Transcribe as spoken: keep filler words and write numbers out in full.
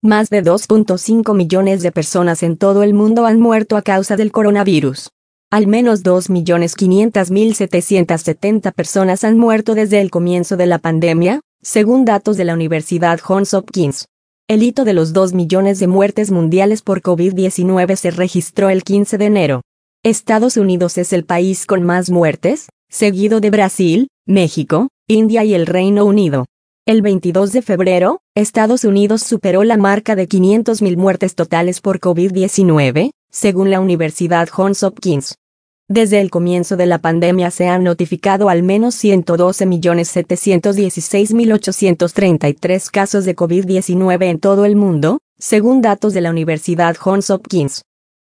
Más de dos punto cinco millones de personas en todo el mundo han muerto a causa del coronavirus. Al menos dos millones quinientas mil setecientas setenta personas han muerto desde el comienzo de la pandemia, según datos de la Universidad Johns Hopkins. El hito de los dos millones de muertes mundiales por COVID diecinueve se registró el quince de enero. Estados Unidos es el país con más muertes, seguido de Brasil, México, India y el Reino Unido. El veintidós de febrero, Estados Unidos superó la marca de quinientas mil muertes totales por COVID diecinueve, según la Universidad Johns Hopkins. Desde el comienzo de la pandemia se han notificado al menos ciento doce millones setecientos dieciséis mil ochocientos treinta y tres casos de COVID diecinueve en todo el mundo, según datos de la Universidad Johns Hopkins.